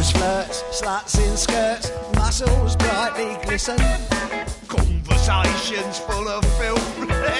Bros flirts, sluts in skirts, muscles brightly glisten. Conversations full of filth.